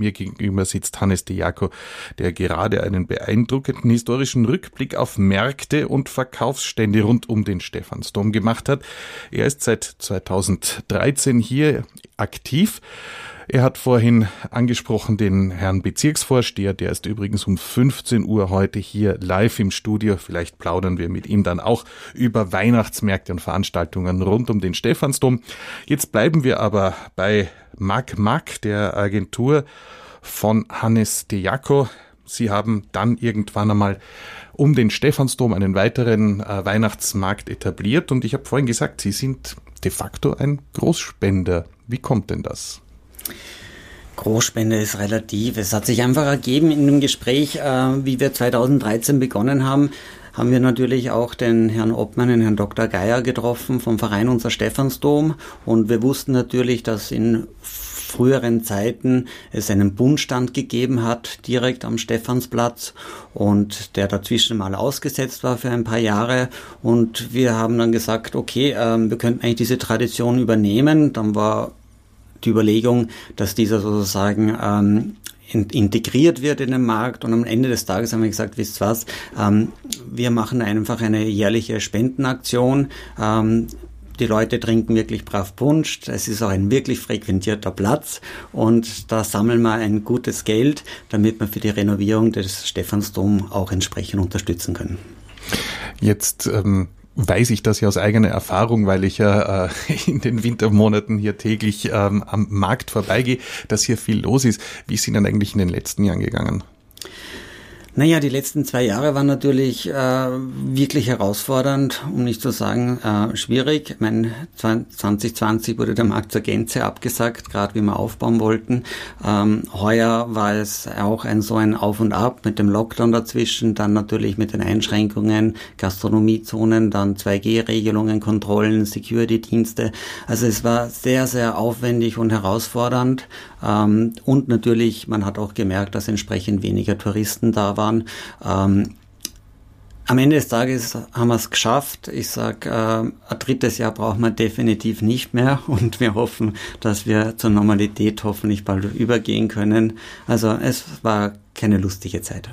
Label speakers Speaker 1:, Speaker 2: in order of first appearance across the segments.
Speaker 1: Mir gegenüber sitzt Hannes Diaco, der gerade einen beeindruckenden historischen Rückblick auf Märkte und Verkaufsstände rund um den Stephansdom gemacht hat. Er ist seit 2013 hier aktiv. Er hat vorhin angesprochen den Herrn Bezirksvorsteher, der ist übrigens um 15 Uhr heute hier live im Studio. Vielleicht plaudern wir mit ihm dann auch über Weihnachtsmärkte und Veranstaltungen rund um den Stephansdom. Jetzt bleiben wir aber bei Mag, der Agentur von Hannes Diaco. Sie haben dann irgendwann einmal um den Stephansdom einen weiteren Weihnachtsmarkt etabliert und ich habe vorhin gesagt, Sie sind de facto ein Großspender. Wie kommt denn das?
Speaker 2: Großspende ist relativ. Es hat sich einfach ergeben in dem Gespräch, wie wir 2013 begonnen haben wir natürlich auch den Herrn Obmann, den Herrn Dr. Geier getroffen vom Verein Unser Stephansdom und wir wussten natürlich, dass in früheren Zeiten es einen Bundstand gegeben hat, direkt am Stephansplatz und der dazwischen mal ausgesetzt war für ein paar Jahre und wir haben dann gesagt, okay, wir könnten eigentlich diese Tradition übernehmen. Dann war die Überlegung, dass dieser sozusagen integriert wird in den Markt und am Ende des Tages haben wir gesagt, wisst ihr was, wir machen einfach eine jährliche Spendenaktion. Die Leute trinken wirklich brav Punsch, es ist auch ein wirklich frequentierter Platz und da sammeln wir ein gutes Geld, damit wir für die Renovierung des Stephansdom auch entsprechend unterstützen können.
Speaker 1: Jetzt weiß ich das ja aus eigener Erfahrung, weil ich ja in den Wintermonaten hier täglich am Markt vorbeigehe, dass hier viel los ist. Wie ist Ihnen denn eigentlich in den letzten Jahren gegangen?
Speaker 2: Naja, die letzten 2 Jahre waren natürlich wirklich herausfordernd, um nicht zu sagen schwierig. Ich meine, 2020 wurde der Markt zur Gänze abgesagt, gerade wie wir aufbauen wollten. Heuer war es auch so ein Auf und Ab mit dem Lockdown dazwischen, dann natürlich mit den Einschränkungen, Gastronomiezonen, dann 2G-Regelungen, Kontrollen, Security-Dienste. Also es war sehr, sehr aufwendig und herausfordernd. Und natürlich, man hat auch gemerkt, dass entsprechend weniger Touristen da waren. Am Ende des Tages haben wir es geschafft. Ich sage, ein drittes Jahr brauchen wir definitiv nicht mehr und wir hoffen, dass wir zur Normalität hoffentlich bald übergehen können. Also es war keine lustige Zeit.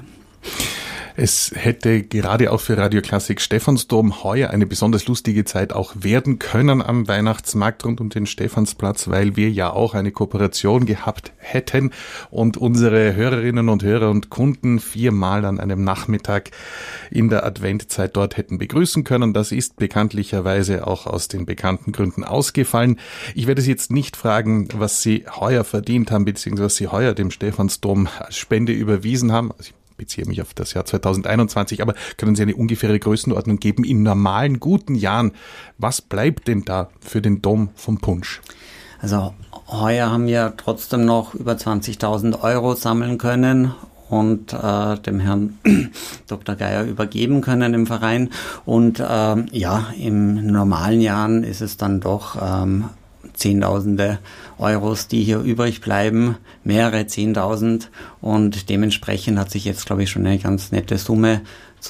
Speaker 1: Es hätte gerade auch für Radio Klassik Stephansdom heuer eine besonders lustige Zeit auch werden können am Weihnachtsmarkt rund um den Stephansplatz, weil wir ja auch eine Kooperation gehabt hätten und unsere Hörerinnen und Hörer und Kunden 4-mal an einem Nachmittag in der Adventzeit dort hätten begrüßen können. Das ist bekanntlicherweise auch aus den bekannten Gründen ausgefallen. Ich werde Sie jetzt nicht fragen, was Sie heuer verdient haben, beziehungsweise was Sie heuer dem Stephansdom als Spende überwiesen haben. Also ich beziehe mich auf das Jahr 2021, aber können Sie eine ungefähre Größenordnung geben in normalen, guten Jahren? Was bleibt denn da für den Dom vom Punsch?
Speaker 2: Also heuer haben wir trotzdem noch über 20.000 Euro sammeln können und dem Herrn Dr. Geier übergeben können im Verein. Und im normalen Jahren ist es dann doch Zehntausende Euros, die hier übrig bleiben, mehrere 10.000 und dementsprechend hat sich jetzt, glaube ich, schon eine ganz nette Summe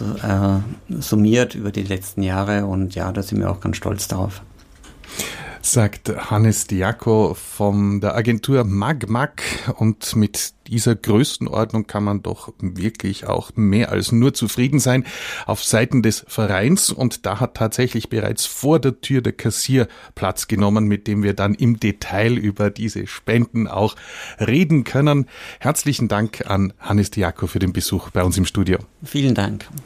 Speaker 2: summiert über die letzten Jahre und ja, da sind wir auch ganz stolz darauf.
Speaker 1: Sagt Hannes Diaco von der Agentur Mag und mit dieser Größenordnung kann man doch wirklich auch mehr als nur zufrieden sein auf Seiten des Vereins und da hat tatsächlich bereits vor der Tür der Kassier Platz genommen, mit dem wir dann im Detail über diese Spenden auch reden können. Herzlichen Dank an Hannes Diaco für den Besuch bei uns im Studio.
Speaker 2: Vielen Dank.